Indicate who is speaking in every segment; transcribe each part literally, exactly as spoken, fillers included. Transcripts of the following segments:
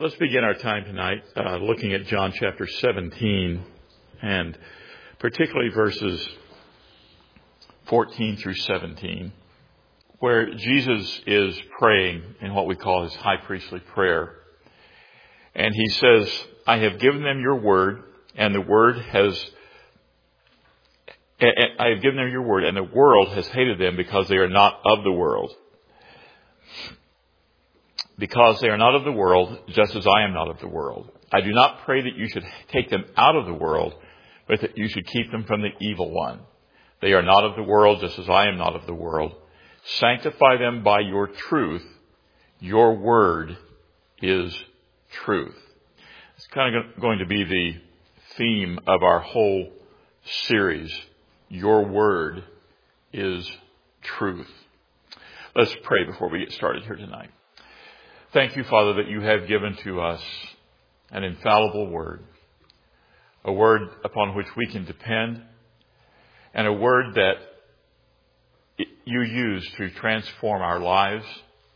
Speaker 1: Let's begin our time tonight uh, looking at John chapter seventeen, and particularly verses fourteen through seventeen, where Jesus is praying in what we call his high priestly prayer. And he says, I have given them your word, and the word has, I have given them your word, and the world has hated them because they are not of the world. Because they are not of the world, just as I am not of the world. I do not pray that you should take them out of the world, but that you should keep them from the evil one. They are not of the world, just as I am not of the world. Sanctify them by your truth. Your word is truth. It's kind of going to be the theme of our whole series. Your word is truth. Let's pray before we get started here tonight. Thank you, Father, that you have given to us an infallible word, a word upon which we can depend, and a word that you use to transform our lives,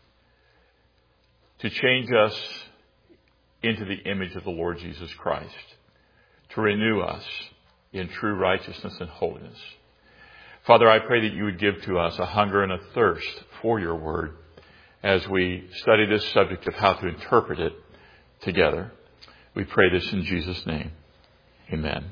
Speaker 1: to change us into the image of the Lord Jesus Christ, to renew us in true righteousness and holiness. Father, I pray that you would give to us a hunger and a thirst for your word as we study this subject of how to interpret it together. We pray this in Jesus' name. Amen.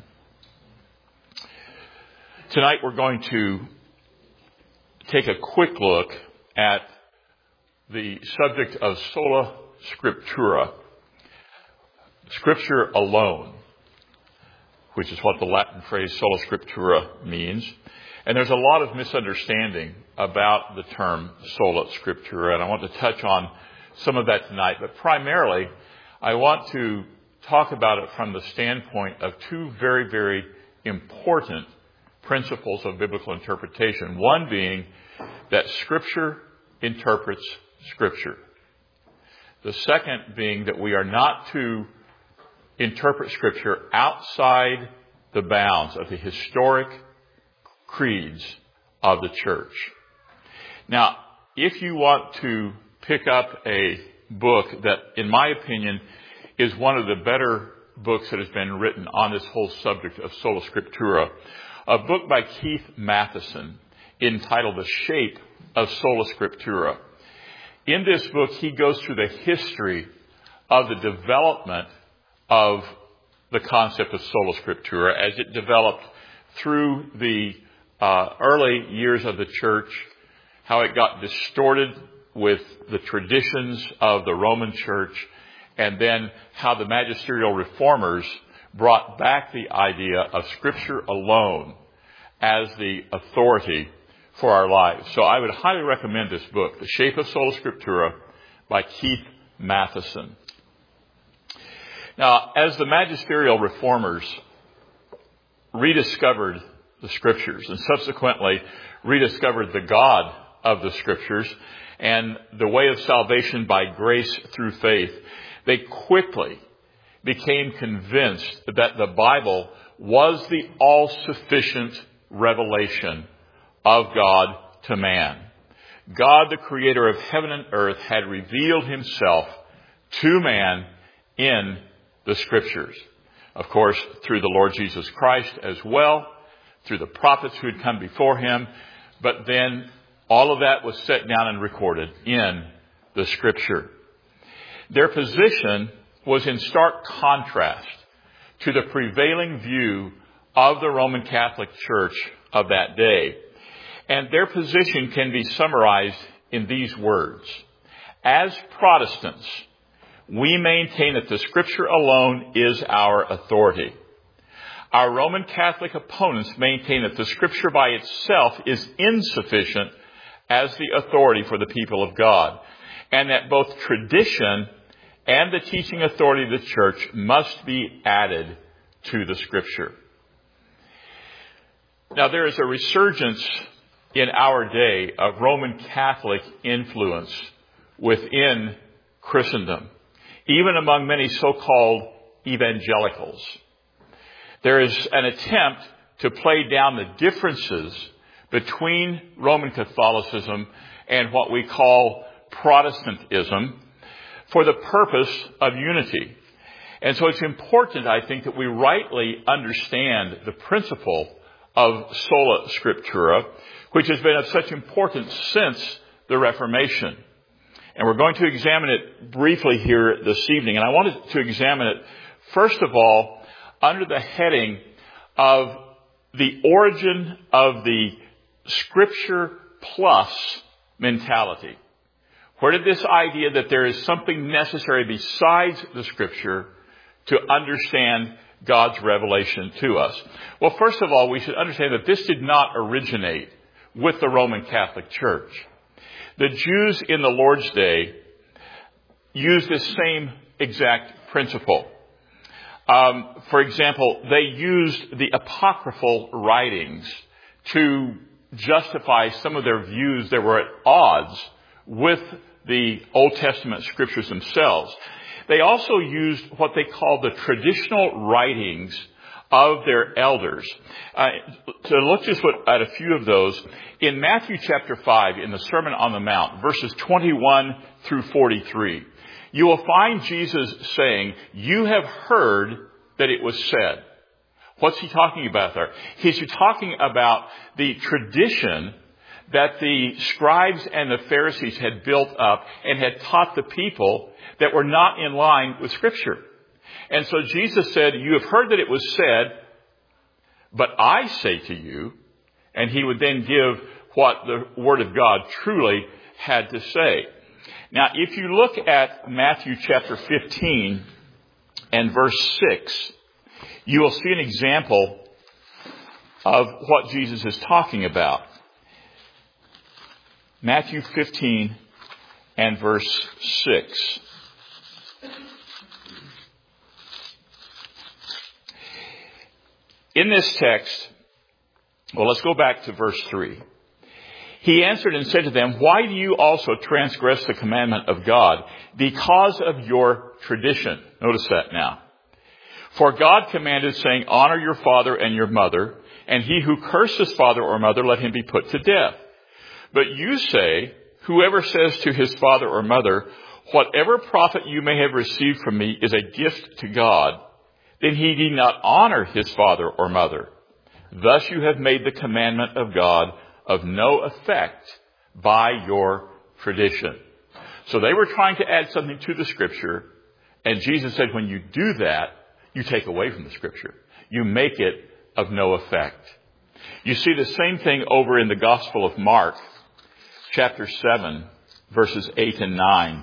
Speaker 1: Tonight we're going to take a quick look at the subject of sola scriptura, Scripture alone, which is what the Latin phrase sola scriptura means. And there's a lot of misunderstanding about the term sola scriptura, and I want to touch on some of that tonight. But primarily, I want to talk about it from the standpoint of two very, very important principles of biblical interpretation. One being that Scripture interprets Scripture. The second being that we are not to interpret Scripture outside the bounds of the historic creeds of the church. Now, if you want to pick up a book that, in my opinion, is one of the better books that has been written on this whole subject of sola scriptura, a book by Keith Matheson entitled The Shape of Sola Scriptura. In this book, he goes through the history of the development of the concept of sola scriptura as it developed through the Uh, early years of the church, how it got distorted with the traditions of the Roman church, and then how the magisterial reformers brought back the idea of Scripture alone as the authority for our lives. So I would highly recommend this book, The Shape of Sola Scriptura by Keith Matheson. Now, as the magisterial reformers rediscovered the Scriptures and subsequently rediscovered the God of the Scriptures and the way of salvation by grace through faith, they quickly became convinced that the Bible was the all-sufficient revelation of God to man. God, the creator of heaven and earth, had revealed himself to man in the Scriptures. Of course, through the Lord Jesus Christ as well, through the prophets who had come before him, but then all of that was set down and recorded in the Scripture. Their position was in stark contrast to the prevailing view of the Roman Catholic Church of that day. And their position can be summarized in these words. As Protestants, we maintain that the Scripture alone is our authority. Our Roman Catholic opponents maintain that the Scripture by itself is insufficient as the authority for the people of God, and that both tradition and the teaching authority of the church must be added to the Scripture. Now, there is a resurgence in our day of Roman Catholic influence within Christendom, even among many so-called evangelicals. There is an attempt to play down the differences between Roman Catholicism and what we call Protestantism for the purpose of unity. And so it's important, I think, that we rightly understand the principle of sola scriptura, which has been of such importance since the Reformation. And we're going to examine it briefly here this evening. And I wanted to examine it, first of all, under the heading of the origin of the Scripture plus mentality. Where did this idea that there is something necessary besides the Scripture to understand God's revelation to us? Well, first of all, we should understand that this did not originate with the Roman Catholic Church. The Jews in the Lord's Day used this same exact principle. Um, for example, they used the apocryphal writings to justify some of their views that were at odds with the Old Testament scriptures themselves. They also used what they called the traditional writings of their elders. Uh, to look just at a few of those, in Matthew chapter five, in the Sermon on the Mount, verses twenty-one through forty-three, you will find Jesus saying, "You have heard that it was said." What's he talking about there? He's talking about the tradition that the scribes and the Pharisees had built up and had taught the people that were not in line with Scripture. And so Jesus said, "You have heard that it was said, but I say to you," and he would then give what the Word of God truly had to say. Now, if you look at Matthew chapter fifteen and verse six, you will see an example of what Jesus is talking about. Matthew fifteen and verse six. In this text, well, let's go back to verse three. He answered and said to them, "Why do you also transgress the commandment of God? Because of your tradition." Notice that now. "For God commanded, saying, honor your father and your mother, and he who curses father or mother, let him be put to death. But you say, whoever says to his father or mother, whatever profit you may have received from me is a gift to God, then he need not honor his father or mother. Thus you have made the commandment of God of no effect by your tradition." So they were trying to add something to the Scripture, and Jesus said, when you do that, you take away from the Scripture. You make it of no effect. You see the same thing over in the Gospel of Mark, chapter seven, verses eight and nine.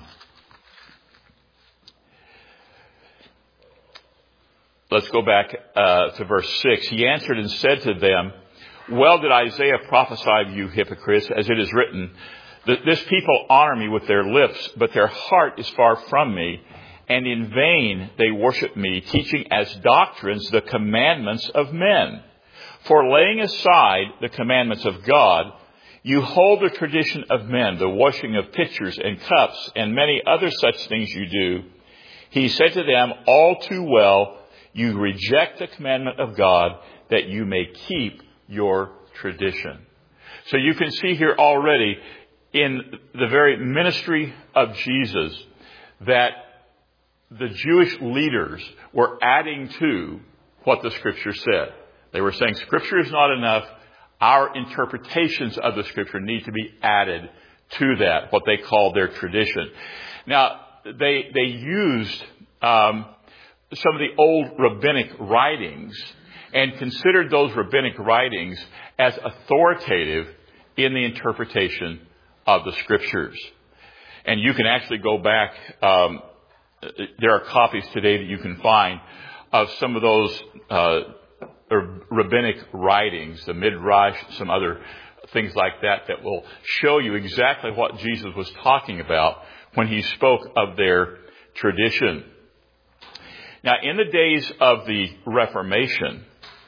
Speaker 1: Let's go back uh, to verse six. He answered and said to them, "Well did Isaiah prophesy of you hypocrites, as it is written, that this people honor me with their lips, but their heart is far from me, and in vain they worship me, teaching as doctrines the commandments of men. For laying aside the commandments of God, you hold the tradition of men, the washing of pitchers and cups, and many other such things you do." He said to them, "All too well, you reject the commandment of God, that you may keep your tradition." So you can see here already in the very ministry of Jesus that the Jewish leaders were adding to what the Scripture said. They were saying Scripture is not enough. Our interpretations of the Scripture need to be added to that, what they called their tradition. Now, they they used um, some of the old rabbinic writings and considered those rabbinic writings as authoritative in the interpretation of the Scriptures. And you can actually go back, um, there are copies today that you can find of some of those uh, rabbinic writings, the Midrash, some other things like that, that will show you exactly what Jesus was talking about when he spoke of their tradition. Now, in the days of the Reformation,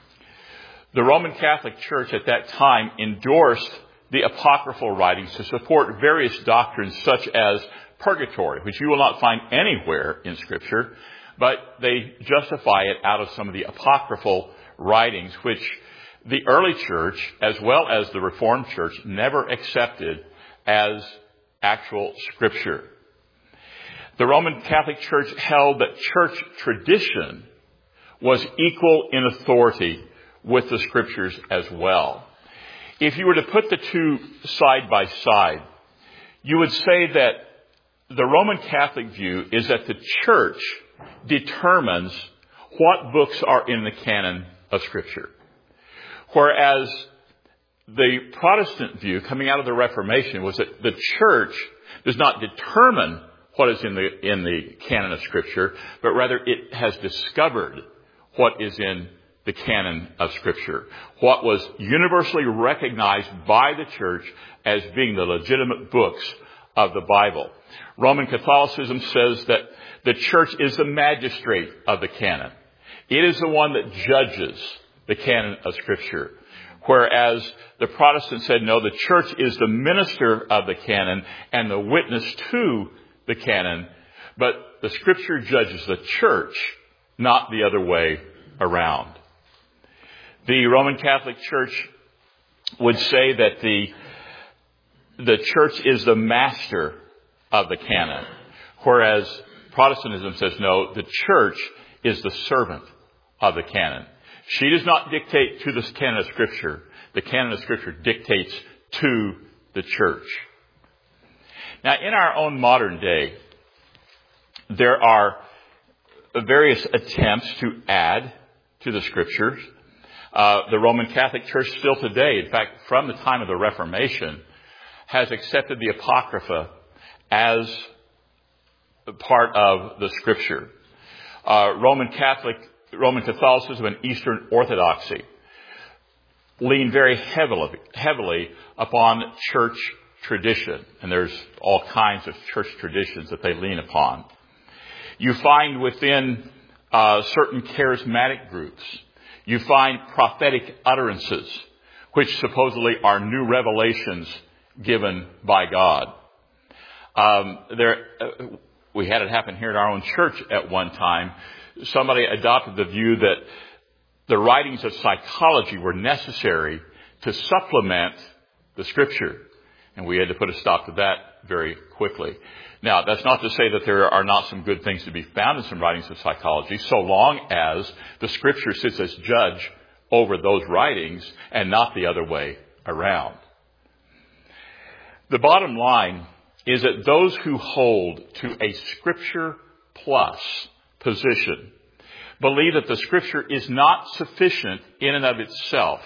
Speaker 1: the Roman Catholic Church at that time endorsed the apocryphal writings to support various doctrines such as purgatory, which you will not find anywhere in Scripture, but they justify it out of some of the apocryphal writings, which the early church, as well as the Reformed Church, never accepted as actual Scripture. The Roman Catholic Church held that church tradition was equal in authority with the Scriptures as well. If you were to put the two side by side, you would say that the Roman Catholic view is that the church determines what books are in the canon of Scripture. Whereas the Protestant view coming out of the Reformation was that the church does not determine what is in the, in the canon of Scripture, but rather it has discovered what is in the canon of Scripture. What was universally recognized by the church as being the legitimate books of the Bible. Roman Catholicism says that the church is the magistrate of the canon. It is the one that judges the canon of Scripture. Whereas the Protestants said, no, the church is the minister of the canon and the witness to the canon, but the Scripture judges the church, not the other way around. The Roman Catholic Church would say that the, the church is the master of the canon, whereas Protestantism says, no, the church is the servant of the canon. She does not dictate to the canon of Scripture. The canon of Scripture dictates to the church. Now, in our own modern day, there are various attempts to add to the Scriptures. Uh, the Roman Catholic Church still today, in fact, from the time of the Reformation, has accepted the Apocrypha as part of the Scripture. Uh, Roman Catholic, Roman Catholicism and Eastern Orthodoxy lean very heavily, heavily upon church tradition. And there's all kinds of church traditions that they lean upon. You find within uh, certain charismatic groups, you find prophetic utterances, which supposedly are new revelations given by God. Um, there, uh, we had it happen here in our own church at one time. Somebody adopted the view that the writings of psychology were necessary to supplement the Scripture. And we had to put a stop to that very quickly. Now, that's not to say that there are not some good things to be found in some writings of psychology, so long as the Scripture sits as judge over those writings and not the other way around. The bottom line is that those who hold to a Scripture plus position believe that the Scripture is not sufficient in and of itself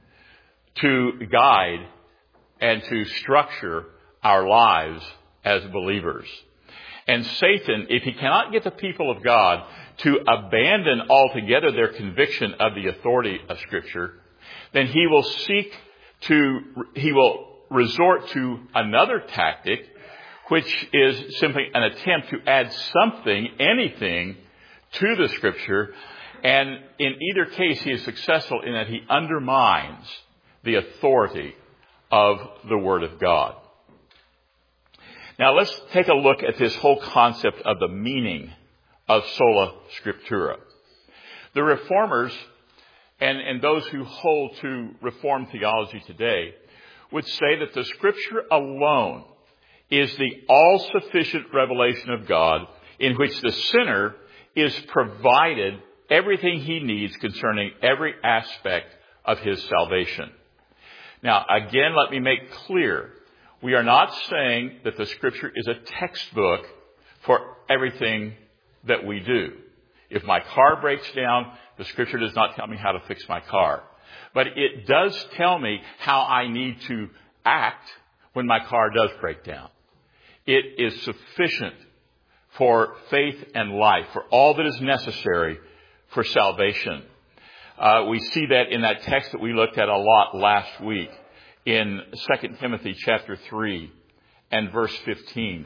Speaker 1: to guide and to structure our lives as believers. And Satan, if he cannot get the people of God to abandon altogether their conviction of the authority of Scripture, then he will seek to, he will resort to another tactic, which is simply an attempt to add something, anything, to the Scripture. And in either case, he is successful in that he undermines the authority of the Word of God. Now let's take a look at this whole concept of the meaning of sola scriptura. The Reformers and, and those who hold to Reformed theology today would say that the Scripture alone is the all-sufficient revelation of God in which the sinner is provided everything he needs concerning every aspect of his salvation. Now, again, let me make clear, we are not saying that the Scripture is a textbook for everything that we do. If my car breaks down, the Scripture does not tell me how to fix my car. But it does tell me how I need to act when my car does break down. It is sufficient for faith and life, for all that is necessary for salvation. Uh, we see that in that text that we looked at a lot last week in Second Timothy chapter three and verse fifteen.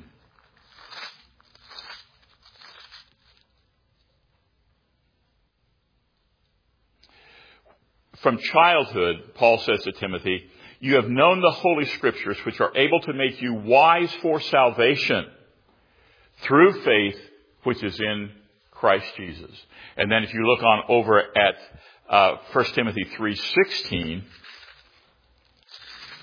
Speaker 1: From childhood, Paul says to Timothy, you have known the Holy Scriptures, which are able to make you wise for salvation through faith, which is in Christ Jesus. And then if you look on over at uh, First Timothy three sixteen,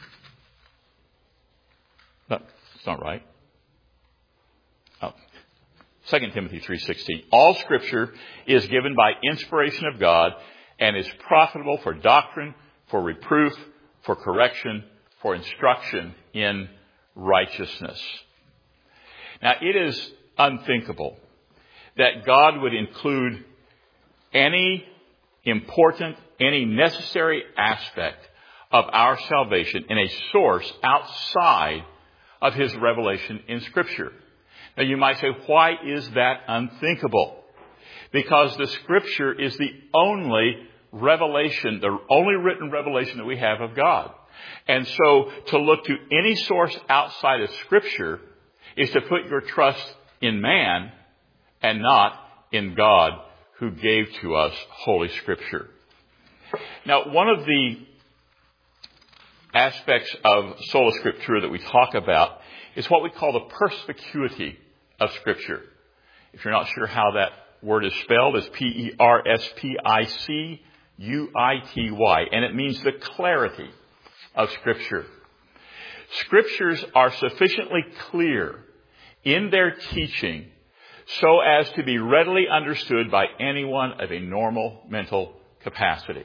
Speaker 1: no, it's not right. Oh, Second Timothy three sixteen. All Scripture is given by inspiration of God and is profitable for doctrine, for reproof, for correction, for instruction in righteousness. Now, it is unthinkable that God would include any important, any necessary aspect of our salvation in a source outside of His revelation in Scripture. Now, you might say, why is that unthinkable? Because the Scripture is the only revelation, the only written revelation that we have of God. And so to look to any source outside of Scripture is to put your trust in man and not in God, who gave to us Holy Scripture. Now, one of the aspects of sola scriptura that we talk about is what we call the perspicuity of Scripture. If you're not sure how that word is spelled, it's P E R S P I C U I T Y, and it means the clarity of Scripture. Scriptures are sufficiently clear in their teaching so as to be readily understood by anyone of a normal mental capacity.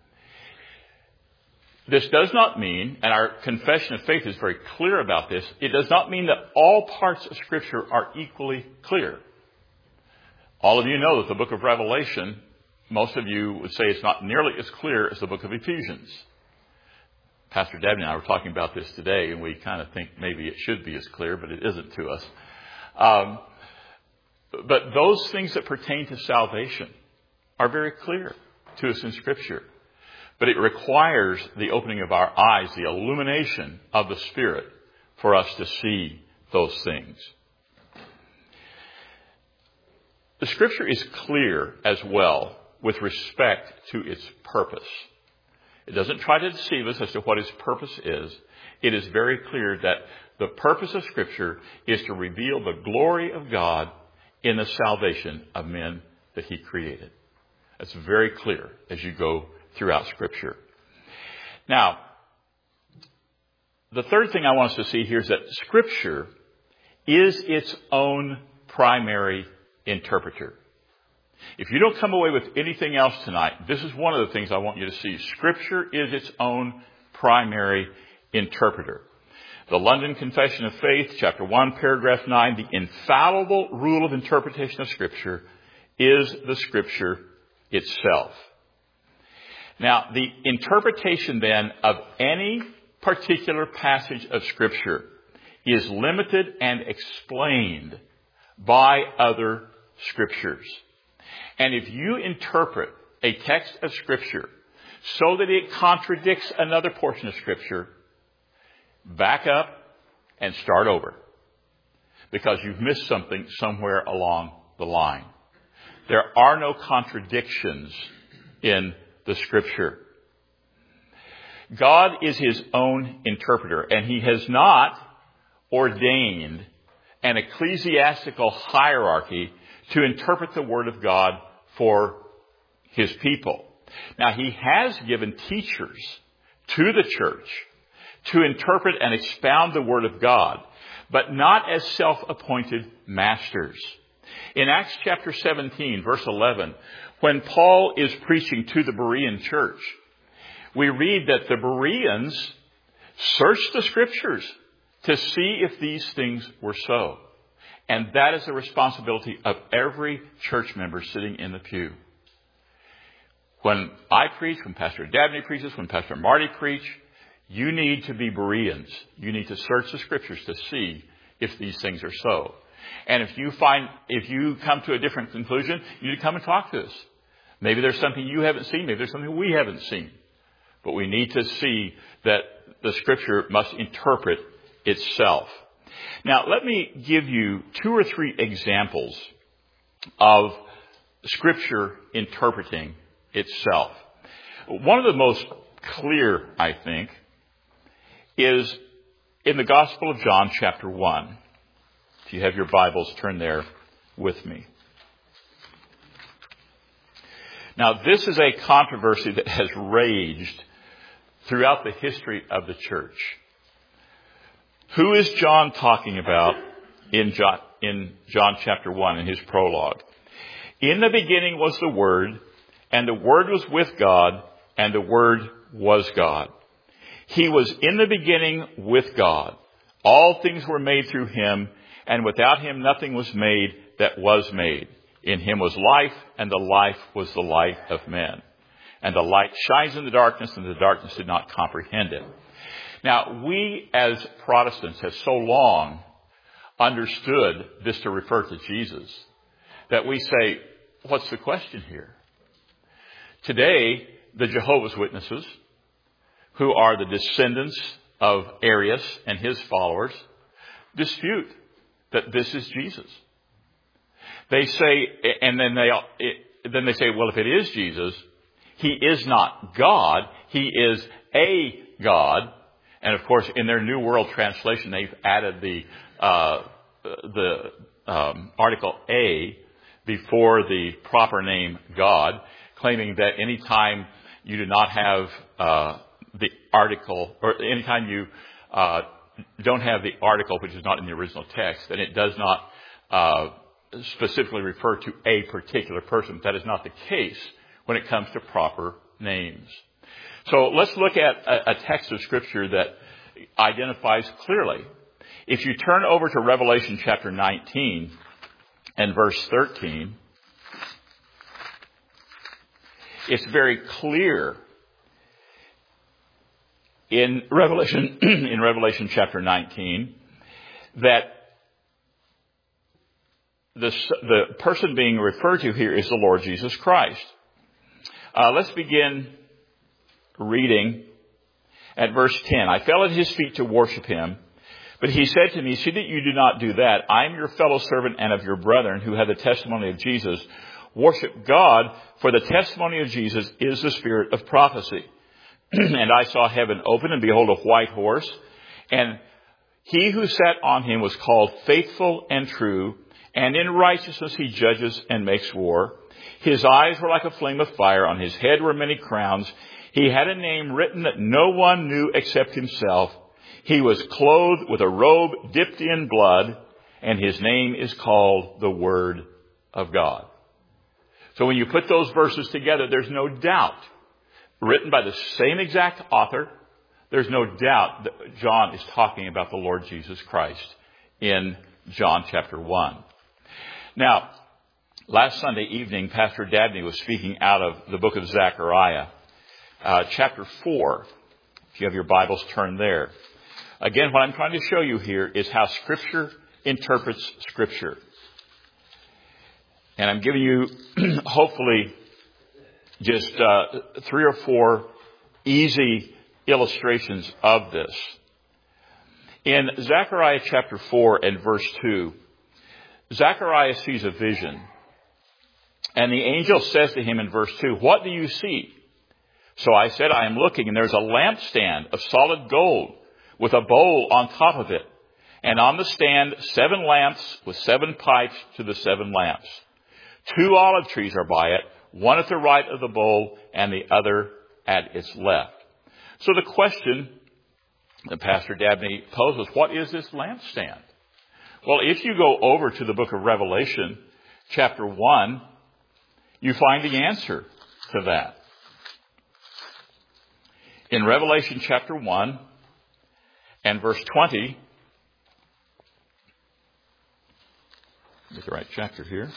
Speaker 1: This does not mean, and our confession of faith is very clear about this, it does not mean that all parts of Scripture are equally clear. All of you know that the book of Revelation, most of you would say it's not nearly as clear as the book of Ephesians. Pastor Dabney and I were talking about this today, and we kind of think maybe it should be as clear, but it isn't to us. Um, but those things that pertain to salvation are very clear to us in Scripture. But it requires the opening of our eyes, the illumination of the Spirit, for us to see those things. The Scripture is clear as well with respect to its purpose. It doesn't try to deceive us as to what its purpose is. It is very clear that the purpose of Scripture is to reveal the glory of God in the salvation of men that He created. That's very clear as you go throughout Scripture. Now, the third thing I want us to see here is that Scripture is its own primary interpreter. If you don't come away with anything else tonight, this is one of the things I want you to see. Scripture is its own primary interpreter. The London Confession of Faith, chapter one, paragraph nine, the infallible rule of interpretation of Scripture is the Scripture itself. Now, the interpretation then of any particular passage of Scripture is limited and explained by other Scriptures. And if you interpret a text of Scripture so that it contradicts another portion of Scripture, back up and start over, because you've missed something somewhere along the line. There are no contradictions in the Scripture. God is His own interpreter, and He has not ordained an ecclesiastical hierarchy to interpret the Word of God for His people. Now, He has given teachers to the church to interpret and expound the Word of God, but not as self-appointed masters. In Acts chapter seventeen, verse eleven, when Paul is preaching to the Berean church, we read that the Bereans searched the Scriptures to see if these things were so. And that is the responsibility of every church member sitting in the pew. When I preach, when Pastor Dabney preaches, when Pastor Marty preach, you need to be Bereans. You need to search the Scriptures to see if these things are so. And if you find, if you come to a different conclusion, you need to come and talk to us. Maybe there's something you haven't seen. Maybe there's something we haven't seen. But we need to see that the Scripture must interpret itself. Now, let me give you two or three examples of Scripture interpreting itself. One of the most clear, I think, is in the Gospel of John, chapter one. If you have your Bibles, turn there with me. Now, this is a controversy that has raged throughout the history of the church. Who is John talking about in John, in John chapter one in his prologue. In the beginning was the Word, and the Word was with God, and the Word was God. He was in the beginning with God. All things were made through him, and without him nothing was made that was made. In him was life, and the life was the light of men. And the light shines in the darkness, and the darkness did not comprehend it. Now, we as Protestants have so long understood this to refer to Jesus that we say, what's the question here? Today, the Jehovah's Witnesses, who are the descendants of Arius and his followers, dispute that this is Jesus. They say, and then they then they say, well, if it is Jesus, he is not God. He is a God. And of course, in their New World Translation, they've added the uh, the um, article a before the proper name God, claiming that any time you do not have uh, the article, or anytime you uh, don't have the article, which is not in the original text, then it does not uh, specifically refer to a particular person. That is not the case when it comes to proper names. So let's look at a, a text of Scripture that identifies clearly. If you turn over to Revelation chapter nineteen and verse thirteen, it's very clear in Revelation in Revelation chapter nineteen that the, the person being referred to here is the Lord Jesus Christ. Uh, let's begin reading at verse ten. I fell at his feet to worship him, but he said to me, see that you do not do that. I am your fellow servant and of your brethren who have the testimony of Jesus. Worship God, for the testimony of Jesus is the spirit of prophecy. And I saw heaven open, and behold, a white horse. And he who sat on him was called Faithful and True, and in righteousness he judges and makes war. His eyes were like a flame of fire. On his head were many crowns. He had a name written that no one knew except himself. He was clothed with a robe dipped in blood, and his name is called the Word of God. So when you put those verses together, there's no doubt, written by the same exact author, there's no doubt that John is talking about the Lord Jesus Christ in John chapter one. Now, last Sunday evening, Pastor Dabney was speaking out of the book of Zechariah, uh, chapter four. If you have your Bibles, turn there. Again, what I'm trying to show you here is how Scripture interprets Scripture. And I'm giving you, hopefully, just uh, three or four easy illustrations of this. In Zechariah chapter four and verse two, Zechariah sees a vision. And the angel says to him in verse two, what do you see? So I said, I am looking, and there's a lampstand of solid gold with a bowl on top of it. And on the stand, seven lamps with seven pipes to the seven lamps. Two olive trees are by it, one at the right of the bowl and the other at its left. So the question that Pastor Dabney poses, what is this lampstand? Well, if you go over to the book of Revelation, chapter one, you find the answer to that. In Revelation chapter one and verse twenty, get the right chapter here.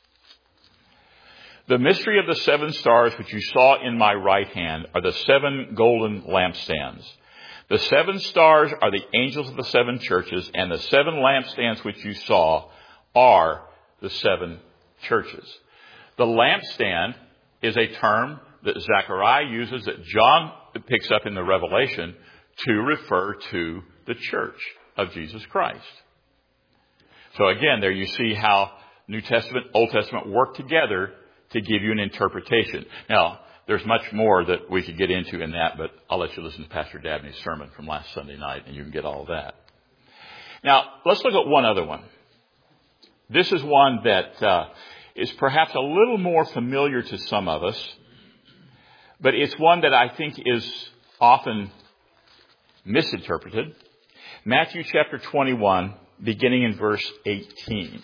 Speaker 1: The mystery of the seven stars which you saw in my right hand are the seven golden lampstands. The seven stars are the angels of the seven churches, and the seven lampstands which you saw are the seven churches. The lampstand is a term that Zechariah uses, that John picks up in the Revelation to refer to the church of Jesus Christ. So again, there you see how New Testament, Old Testament work together to give you an interpretation. Now, there's much more that we could get into in that, but I'll let you listen to Pastor Dabney's sermon from last Sunday night, and you can get all of that. Now, let's look at one other one. This is one that uh, is perhaps a little more familiar to some of us, but it's one that I think is often misinterpreted. Matthew chapter twenty-one beginning in verse eighteen.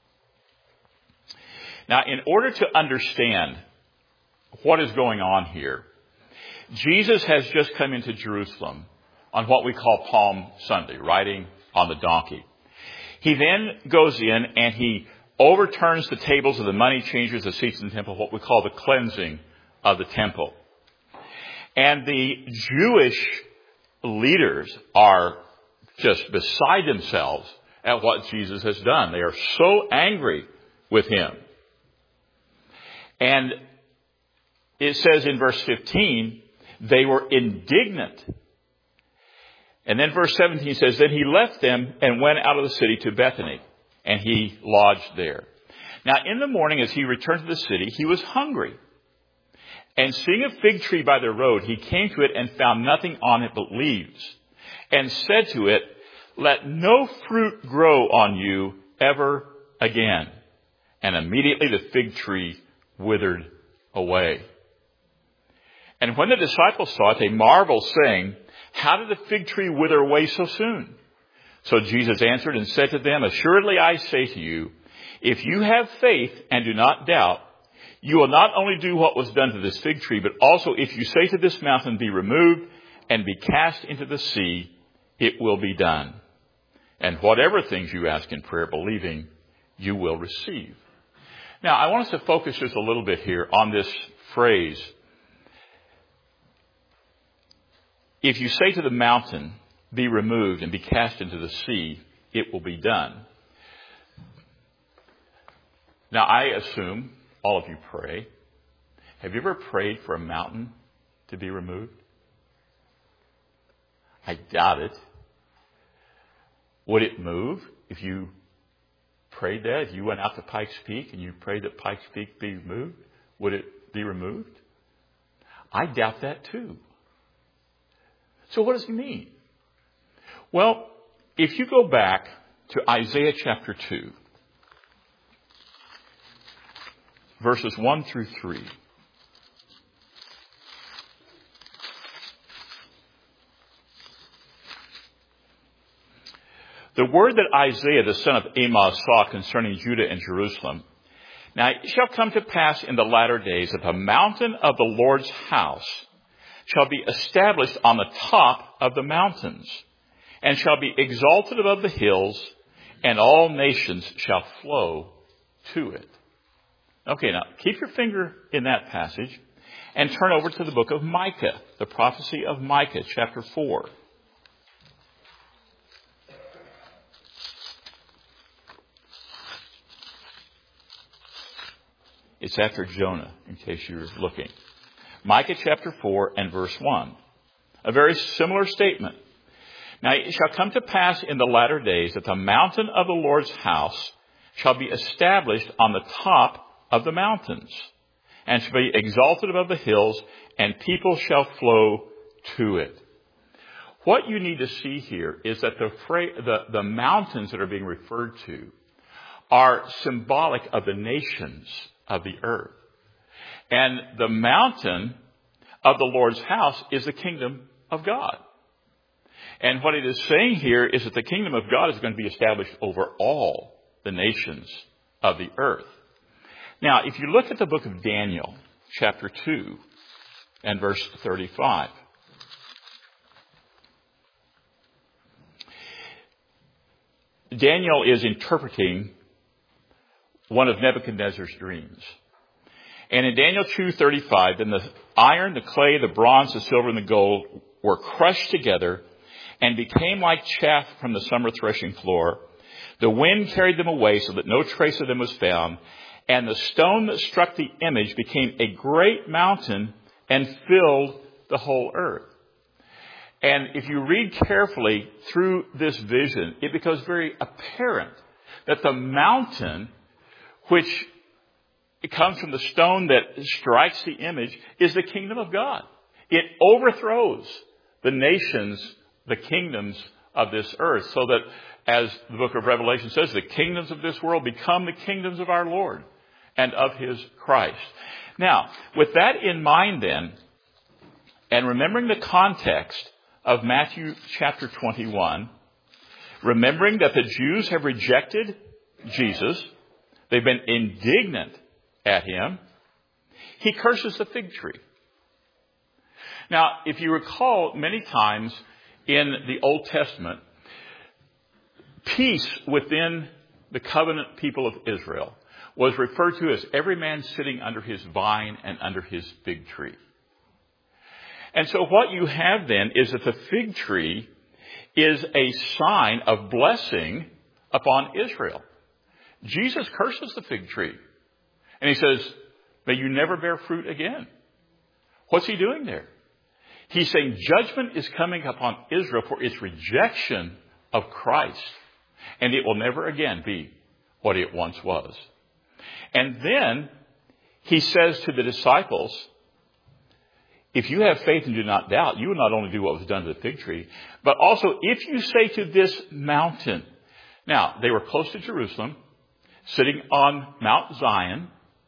Speaker 1: Now, in order to understand what is going on here, Jesus has just come into Jerusalem on what we call Palm Sunday, riding on the donkey. He then goes in and he overturns the tables of the money changers, the seats in the temple, what we call the cleansing of the temple. And the Jewish leaders are just beside themselves at what Jesus has done. They are so angry with him. And it says in verse fifteen, they were indignant. And then verse seventeen says, then he left them and went out of the city to Bethany, and he lodged there. Now in the morning as he returned to the city, he was hungry. And seeing a fig tree by the road, he came to it and found nothing on it but leaves, and said to it, let no fruit grow on you ever again. And immediately the fig tree withered away. And when the disciples saw it, they marveled, saying, how did the fig tree wither away so soon? So Jesus answered and said to them, assuredly I say to you, if you have faith and do not doubt, you will not only do what was done to this fig tree, but also if you say to this mountain, be removed and be cast into the sea, it will be done. And whatever things you ask in prayer, believing, you will receive. Now, I want us to focus just a little bit here on this phrase. If you say to the mountain, be removed and be cast into the sea, it will be done. Now, I assume all of you pray. Have you ever prayed for a mountain to be removed? I doubt it. Would it move if you prayed that? If you went out to Pikes Peak and you prayed that Pikes Peak be removed, would it be removed? I doubt that too. So what does he mean? Well, if you go back to Isaiah chapter two, verses one through three. The word that Isaiah, the son of Amoz, saw concerning Judah and Jerusalem. Now it shall come to pass in the latter days that the mountain of the Lord's house shall be established on the top of the mountains, and shall be exalted above the hills, and all nations shall flow to it. Okay, now keep your finger in that passage and turn over to the book of Micah, the prophecy of Micah, chapter four. It's after Jonah, in case you're looking. Micah chapter four and verse one. A very similar statement. Now it shall come to pass in the latter days that the mountain of the Lord's house shall be established on the top of the mountains, and shall be exalted above the hills, and people shall flow to it. What you need to see here is that the, the, the mountains that are being referred to are symbolic of the nations of the earth. And the mountain of the Lord's house is the kingdom of God. And what it is saying here is that the kingdom of God is going to be established over all the nations of the earth. Now, if you look at the book of Daniel, chapter two and verse thirty-five. Daniel is interpreting one of Nebuchadnezzar's dreams. And in Daniel two thirty-five, then the iron, the clay, the bronze, the silver, and the gold were crushed together and became like chaff from the summer threshing floor. The wind carried them away so that no trace of them was found. And the stone that struck the image became a great mountain and filled the whole earth. And if you read carefully through this vision, it becomes very apparent that the mountain, which it comes from the stone that strikes the image, is the kingdom of God. It overthrows the nations, the kingdoms of this earth, so that, as the book of Revelation says, the kingdoms of this world become the kingdoms of our Lord and of his Christ. Now, with that in mind then, and remembering the context of Matthew chapter twenty-one, Remembering that the Jews have rejected Jesus, they've been indignant at him, he curses the fig tree. Now, if you recall, many times in the Old Testament, peace within the covenant people of Israel was referred to as every man sitting under his vine and under his fig tree. And so what you have then is that the fig tree is a sign of blessing upon Israel. Jesus curses the fig tree. And he says, may you never bear fruit again. What's he doing there? He's saying judgment is coming upon Israel for its rejection of Christ. And it will never again be what it once was. And then he says to the disciples, if you have faith and do not doubt, you will not only do what was done to the fig tree, but also if you say to this mountain. Now, they were close to Jerusalem, sitting on Mount Zion.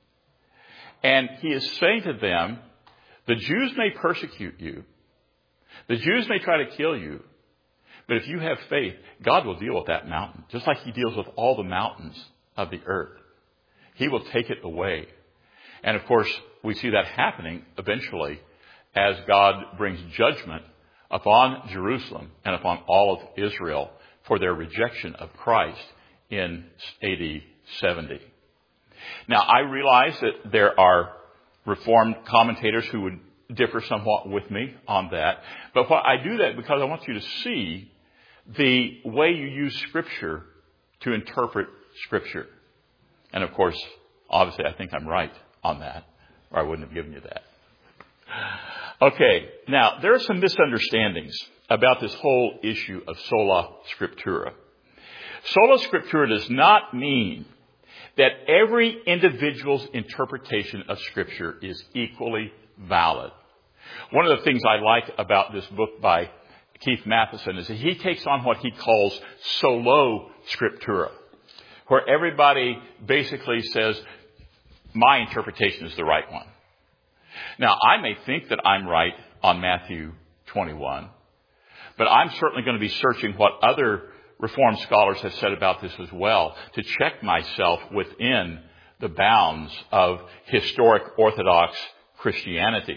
Speaker 1: And he is saying to them, the Jews may persecute you. The Jews may try to kill you. But if you have faith, God will deal with that mountain, just like he deals with all the mountains of the earth. He will take it away. And of course, we see that happening eventually as God brings judgment upon Jerusalem and upon all of Israel for their rejection of Christ in A D seventy. Now, I realize that there are Reformed commentators who would differ somewhat with me on that. But what I do that because I want you to see the way you use Scripture to interpret Scripture. And of course, obviously, I think I'm right on that, or I wouldn't have given you that. Okay, now, there are some misunderstandings about this whole issue of sola scriptura. Sola scriptura does not mean that every individual's interpretation of Scripture is equally valid. One of the things I like about this book by Keith Matheson is that he takes on what he calls solo scriptura, where everybody basically says, my interpretation is the right one. Now, I may think that I'm right on Matthew twenty-one, but I'm certainly going to be searching what other Reformed scholars have said about this as well to check myself within the bounds of historic Orthodox Christianity.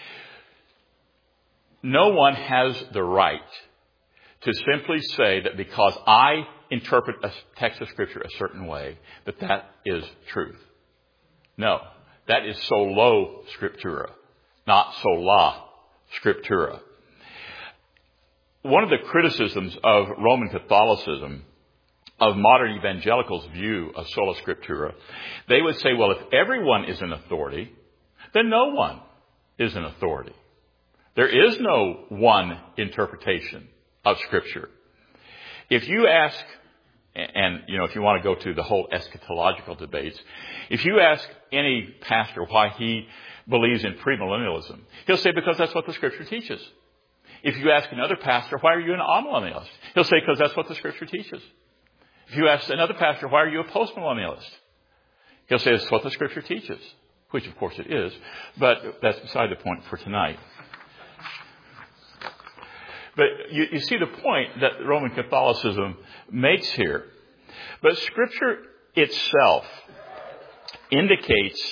Speaker 1: No one has the right to simply say that because I interpret a text of Scripture a certain way, that that is truth. No, that is solo scriptura, not sola scriptura. One of the criticisms of Roman Catholicism, of modern evangelicals' view of sola scriptura, they would say, well, if everyone is an authority, then no one is an authority. There is no one interpretation of Scripture. If you ask, and you know, if you want to go to the whole eschatological debates, if you ask any pastor why he believes in premillennialism, he'll say because that's what the Scripture teaches. If you ask another pastor, why are you an amillennialist? He'll say because that's what the Scripture teaches. If you ask another pastor, why are you a postmillennialist? He'll say it's what the Scripture teaches, which of course it is, but that's beside the point for tonight. But you, you see the point that Roman Catholicism makes here. But Scripture itself indicates,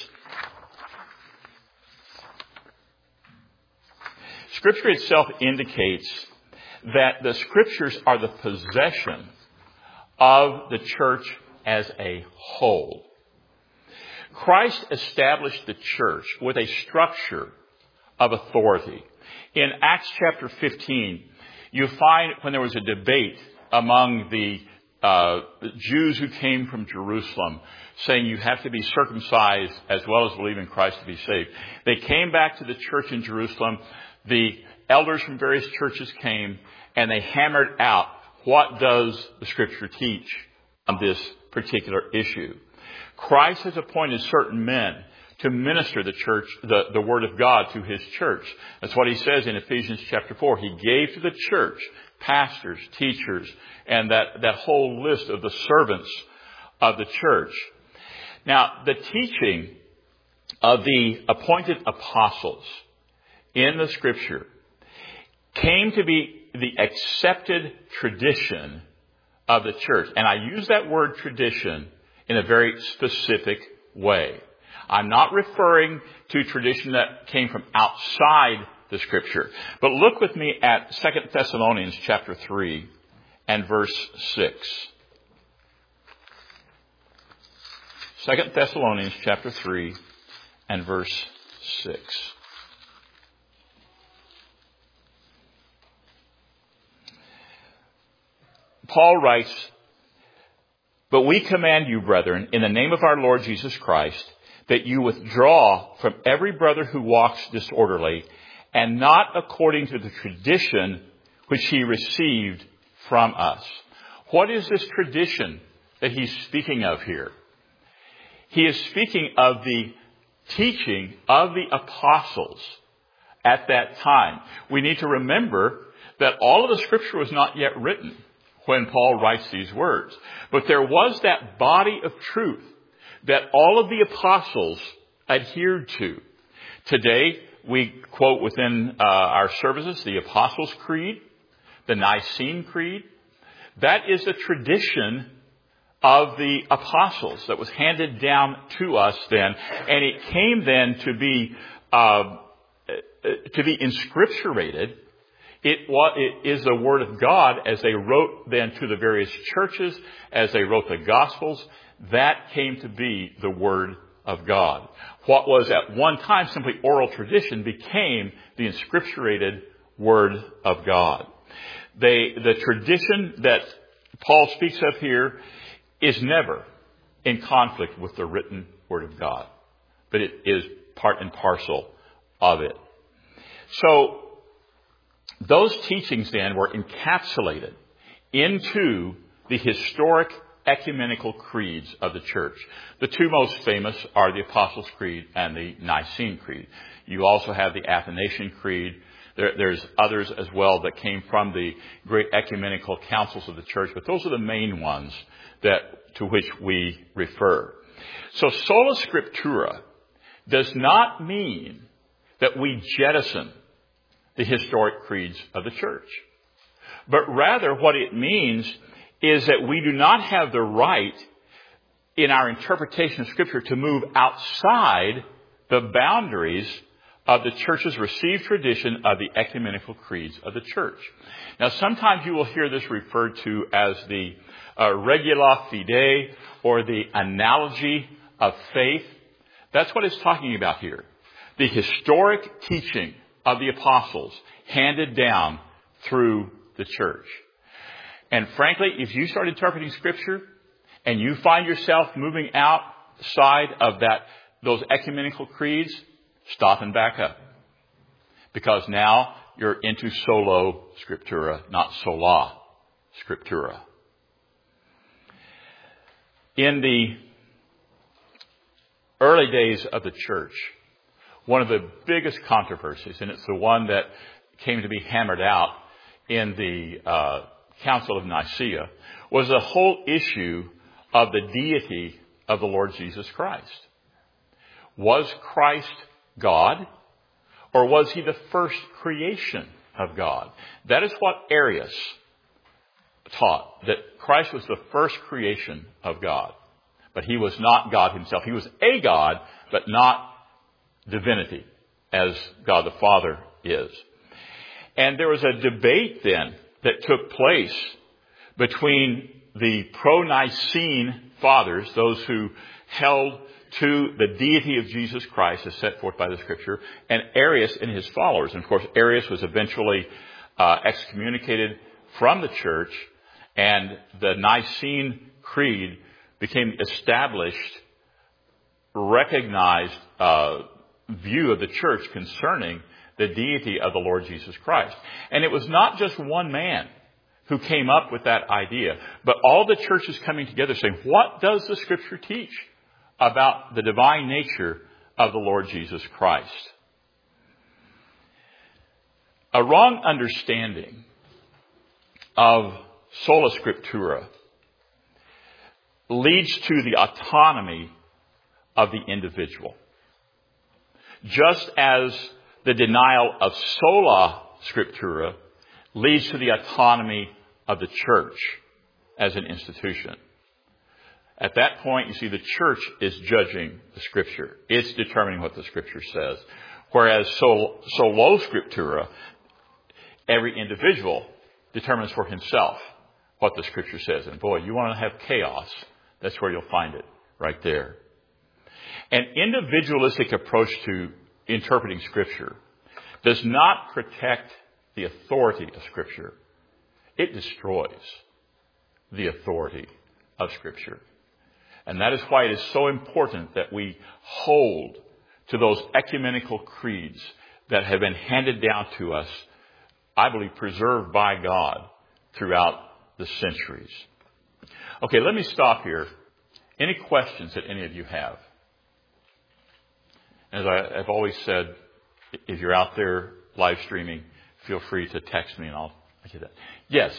Speaker 1: Scripture itself indicates that the Scriptures are the possession of the church as a whole. Christ established the church with a structure of authority. In Acts chapter fifteen, you find when there was a debate among the uh, Jews who came from Jerusalem, saying you have to be circumcised as well as believe in Christ to be saved. They came back to the church in Jerusalem. The elders from various churches came, and they hammered out what does the Scripture teach on this particular issue. Christ has appointed certain men to minister the church, the, the word of God to his church. That's what he says in Ephesians chapter four. He gave to the church pastors, teachers, and that, that whole list of the servants of the church. Now, the teaching of the appointed apostles in the Scripture came to be the accepted tradition of the church. And I use that word tradition in a very specific way. I'm not referring to tradition that came from outside the Scripture. But look with me at Second Thessalonians chapter three and verse six. Second Thessalonians chapter three and verse six. Paul writes, "But we command you, brethren, in the name of our Lord Jesus Christ, that you withdraw from every brother who walks disorderly, and not according to the tradition which he received from us." What is this tradition that he's speaking of here? He is speaking of the teaching of the apostles at that time. We need to remember that all of the Scripture was not yet written when Paul writes these words. But there was that body of truth that all of the apostles adhered to. Today, we quote within uh, our services the Apostles' Creed, the Nicene Creed. That is a tradition of the apostles that was handed down to us then, and it came then to be uh, to be inscripturated. It, was, it is the Word of God as they wrote then to the various churches, as they wrote the Gospels. That came to be the Word of God. What was at one time simply oral tradition became the inscripturated Word of God. They, the tradition that Paul speaks of here is never in conflict with the written Word of God, but it is part and parcel of it. So, those teachings then were encapsulated into the historic ecumenical creeds of the church. The two most famous are the Apostles' Creed and the Nicene Creed. You also have the Athanasian Creed. There, there's others as well that came from the great ecumenical councils of the church, but those are the main ones that to which we refer. So sola scriptura does not mean that we jettison the historic creeds of the church. But rather what it means is that we do not have the right in our interpretation of Scripture to move outside the boundaries of the church's received tradition of the ecumenical creeds of the church. Now sometimes you will hear this referred to as the uh, regula fidei or the analogy of faith. That's what it's talking about here. The historic teaching of the apostles handed down through the church. And frankly, if you start interpreting Scripture and you find yourself moving outside of that, those ecumenical creeds, stop and back up. Because now you're into solo scriptura, not sola scriptura. In the early days of the church, one of the biggest controversies, and it's the one that came to be hammered out in the uh, Council of Nicaea, was the whole issue of the deity of the Lord Jesus Christ. Was Christ God, or was he the first creation of God? That is what Arius taught, that Christ was the first creation of God. But he was not God himself. He was a God, but not divinity, as God the Father is. And there was a debate then that took place between the pro-Nicene fathers, those who held to the deity of Jesus Christ as set forth by the Scripture, and Arius and his followers. And of course, Arius was eventually uh, excommunicated from the church, and the Nicene Creed became established, recognized uh, view of the church concerning the deity of the Lord Jesus Christ. And it was not just one man who came up with that idea, but all the churches coming together saying, what does the Scripture teach about the divine nature of the Lord Jesus Christ? A wrong understanding of sola scriptura leads to the autonomy of the individual. Just as the denial of sola scriptura leads to the autonomy of the church as an institution. At that point, you see, the church is judging the Scripture. It's determining what the Scripture says. Whereas sol- solo scriptura, every individual determines for himself what the Scripture says. And boy, you want to have chaos, that's where you'll find it, right there. An individualistic approach to interpreting Scripture does not protect the authority of Scripture. It destroys the authority of Scripture. And that is why it is so important that we hold to those ecumenical creeds that have been handed down to us, I believe, preserved by God throughout the centuries. Okay, let me stop here. Any questions that any of you have? As I, I've always said, if you're out there live streaming, feel free to text me and I'll get that. Yes?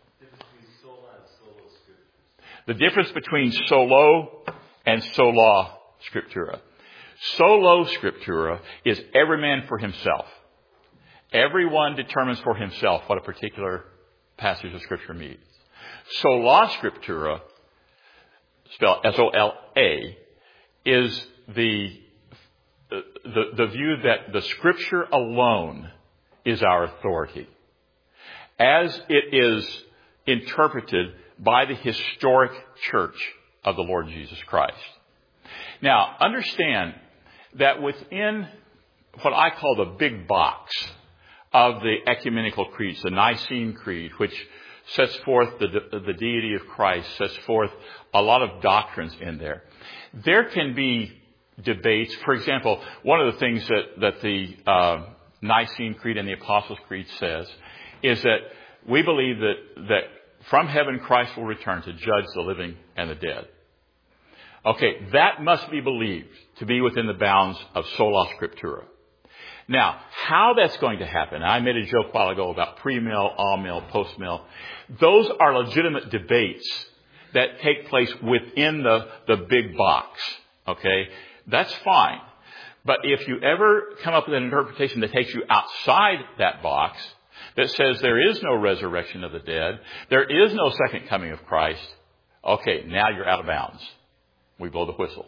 Speaker 1: The difference between solo and sola scriptura. Solo scriptura is every man for himself. Everyone determines for himself what a particular passage of Scripture means. Sola scriptura, spelled S O L A, is the, the, the view that the Scripture alone is our authority, as it is interpreted by the historic church of the Lord Jesus Christ. Now, understand that within what I call the big box of the ecumenical creeds, the Nicene Creed, which sets forth the, the deity of Christ, sets forth a lot of doctrines in there. There can be debates. For example, one of the things that, that the uh, Nicene Creed and the Apostles' Creed says is that we believe that, that from heaven Christ will return to judge the living and the dead. Okay, that must be believed to be within the bounds of sola scriptura. Now, how that's going to happen, I made a joke a while ago about pre-mill, all-mill, post-mill. Those are legitimate debates that take place within the, the big box. Okay? That's fine. But if you ever come up with an interpretation that takes you outside that box, that says there is no resurrection of the dead, there is no second coming of Christ, okay, now you're out of bounds. We blow the whistle.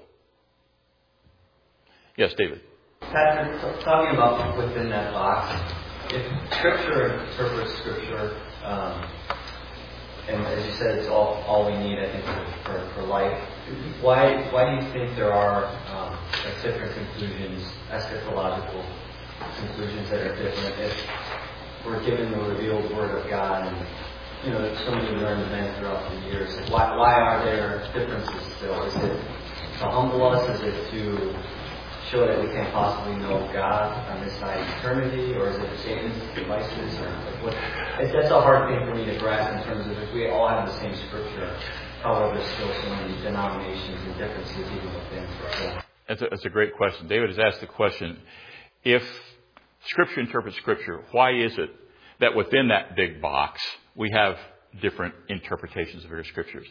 Speaker 1: Yes, David.
Speaker 2: Patrick, talking about within that box, if Scripture interprets Scripture, um, and as you said, it's all, all we need, I think, for, for life, why why do you think there are um, like different conclusions, eschatological conclusions that are different if we're given the revealed Word of God and, you know, so many learned events throughout the years? Why, why are there differences still? Is it to humble us? Is it to show that we can't possibly know God on this side of eternity, or is it Satan's devices, or like what? It's, that's a hard thing for me to grasp in terms of if we all have the same Scripture, however, there's still so many denominations and differences even within. So.
Speaker 1: That's a, that's a great question. David has asked the question: if Scripture interprets Scripture, why is it that within that big box we have different interpretations of various Scriptures?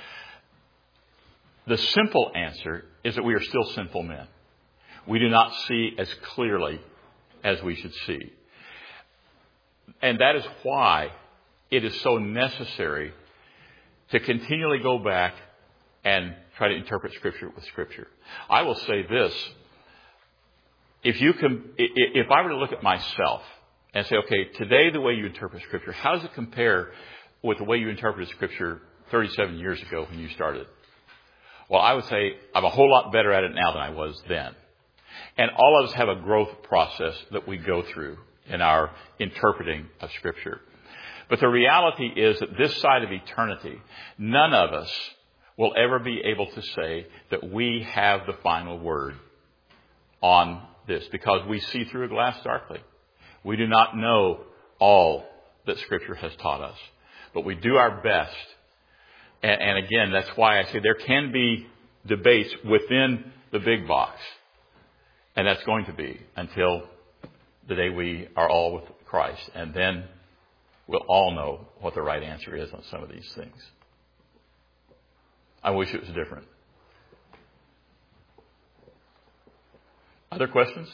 Speaker 1: The simple answer is that we are still sinful men. We do not see as clearly as we should see. And that is why it is so necessary to continually go back and try to interpret Scripture with Scripture. I will say this. If you can, if I were to look at myself and say, okay, today the way you interpret Scripture, how does it compare with the way you interpreted Scripture thirty-seven years ago when you started? Well, I would say I'm a whole lot better at it now than I was then. And all of us have a growth process that we go through in our interpreting of Scripture. But the reality is that this side of eternity, none of us will ever be able to say that we have the final word on this, because we see through a glass darkly. We do not know all that Scripture has taught us, but we do our best. And, and again, that's why I say there can be debates within the big box. And that's going to be until the day we are all with Christ. And then we'll all know what the right answer is on some of these things. I wish it was different. Other questions?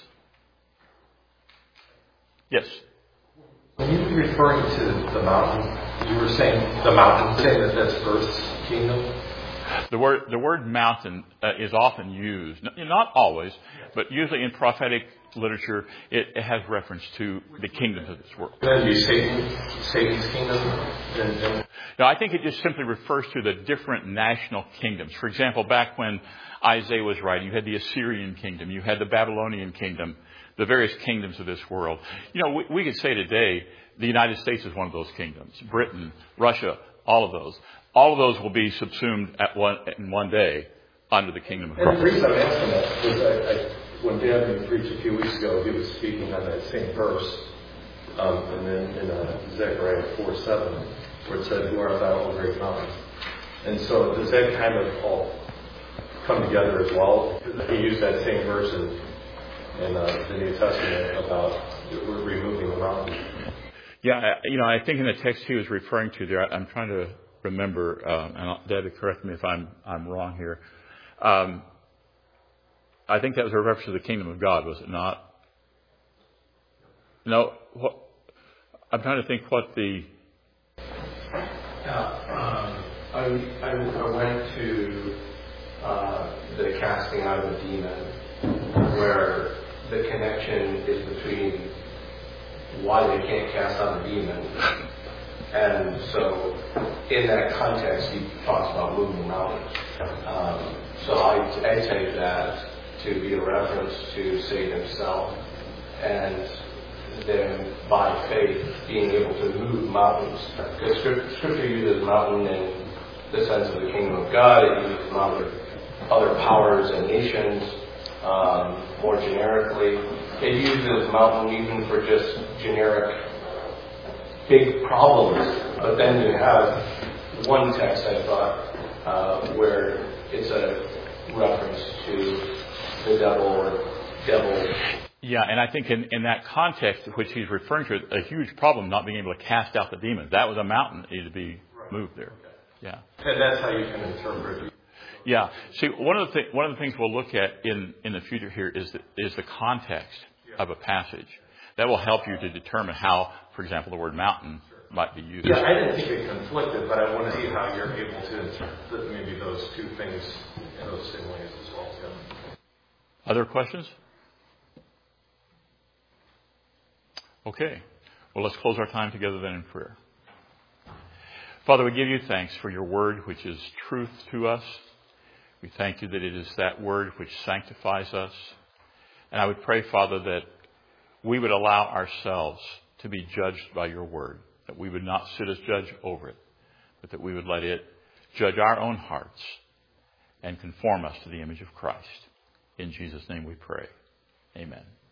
Speaker 1: Yes.
Speaker 3: When you were referring to the mountain, you were saying the mountain, saying that that's Earth's kingdom.
Speaker 1: The word the word mountain uh, is often used, not always, but usually in prophetic literature, it, it has reference to the kingdoms of this world.
Speaker 3: Then you Satan, Satan's kingdom. And, and
Speaker 1: no, I think it just simply refers to the different national kingdoms. For example, back when Isaiah was writing, you had the Assyrian kingdom, you had the Babylonian kingdom, the various kingdoms of this world. You know, we, we could say today the United States is one of those kingdoms. Britain, Russia, all of those. All of those will be subsumed at one in one day under the kingdom of
Speaker 3: Christ. And the
Speaker 1: Christ.
Speaker 3: reason I'm asking that is I, I, when Dan preached a few weeks ago, he was speaking on that same verse, um, and then in uh, Zechariah four seven, where it said, "Who art thou, O great mountain?" And so does that kind of all come together as well? He used that same verse in, in uh, the New Testament about removing the mountain.
Speaker 1: Yeah, you know, I think in the text he was referring to there, I'm trying to remember, um, and David, correct me if I'm I'm wrong here. Um, I think that was a reference to the kingdom of God, was it not? No, what, I'm trying to think what the.
Speaker 4: Yeah, um, I, I, I went to uh, the casting out of a demon, where the connection is between why they can't cast out a demon. And so, in that context, he talks about moving mountains. Um, so I, I take that to be a reference to Satan himself, and then by faith being able to move mountains. Because Scripture uses mountain in the sense of the kingdom of God. It uses other other powers and nations um, more generically. It uses mountain even for just generic big problems, but then you have one text, I thought, uh, where it's a reference to the devil or devil.
Speaker 1: Yeah, and I think in, in that context, which he's referring to, a huge problem not being able to cast out the demons. That was a mountain that needed to be moved there. Yeah.
Speaker 3: And that's how you can interpret it.
Speaker 1: Yeah. See, one of the th- one of the things we'll look at in, in the future here is the, is the context of a passage. That will help you to determine how, for example, the word mountain might be used.
Speaker 3: Yeah, I didn't think it conflicted, but I want to see how you're able to interpret maybe those two things in those same ways as well. Yeah.
Speaker 1: Other questions? Okay. Well, let's close our time together then in prayer. Father, we give you thanks for your word, which is truth to us. We thank you that it is that word which sanctifies us. And I would pray, Father, that we would allow ourselves to be judged by your word, that we would not sit as judge over it, but that we would let it judge our own hearts and conform us to the image of Christ. In Jesus' name we pray. Amen.